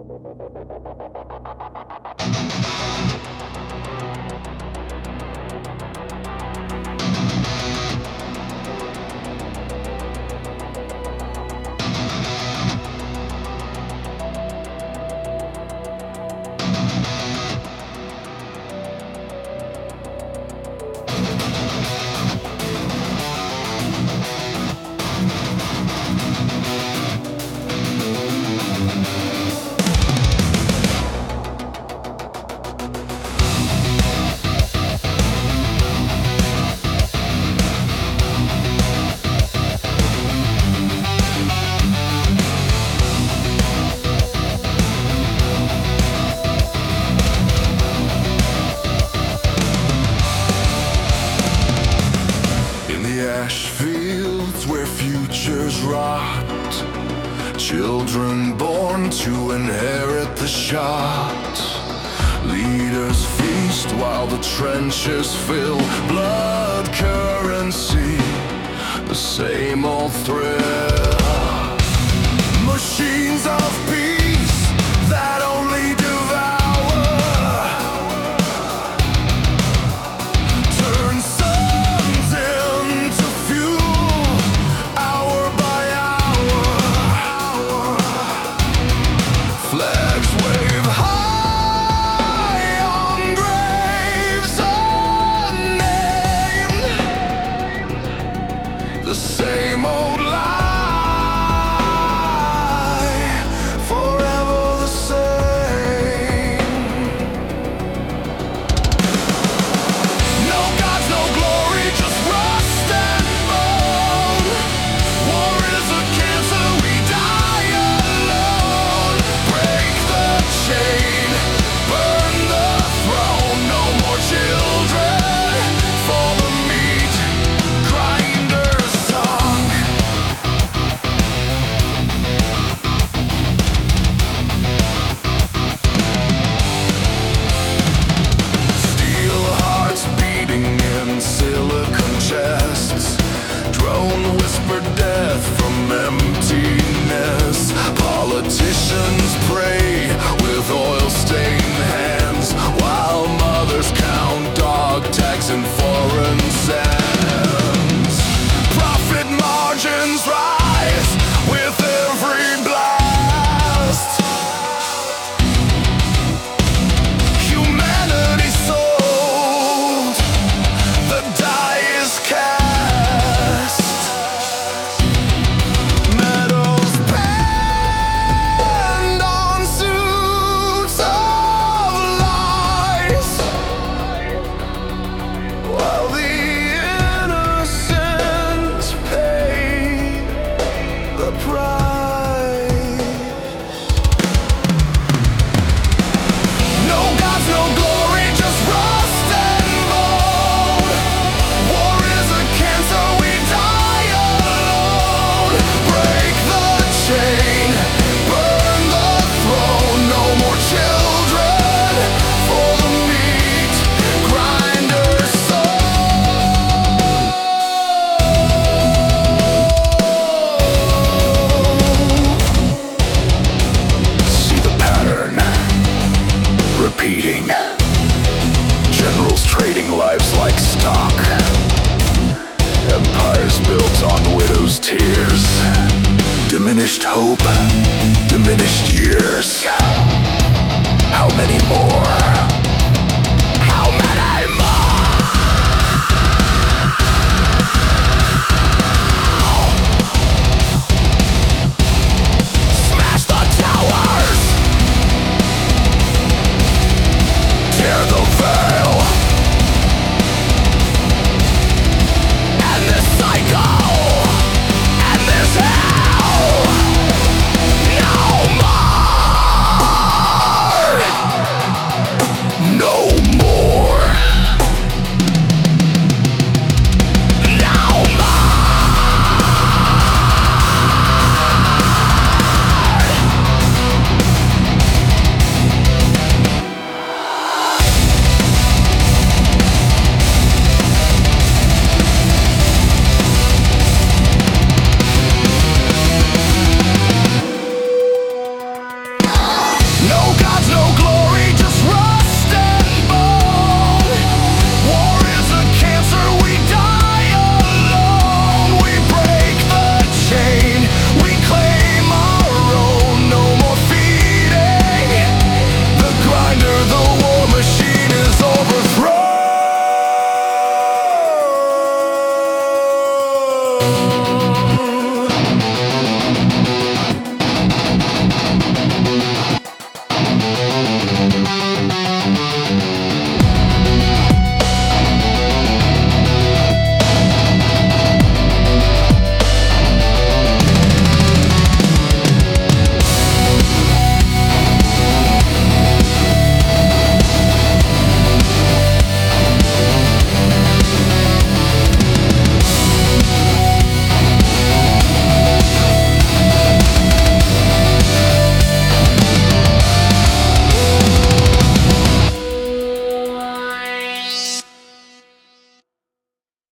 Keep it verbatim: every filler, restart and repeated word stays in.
Ash fields where futures rot, children born to inherit the shot. Leaders feast while the trenches fill. Blood currency, the same old thrill. Machines of peace that only devour. Turn suns into fuel, hour by hour. Flags wave high on graves unnamed. The same old lie. Death from emptiness. Politicians pray with oil-stained hands, while mothers count dog tags in foreign sands. Profit margins rise with every blast. Humanity sold, the die is cast. Generals trading lives like stock. Empires built on widows' tears. Diminished hope, diminished years. How many more?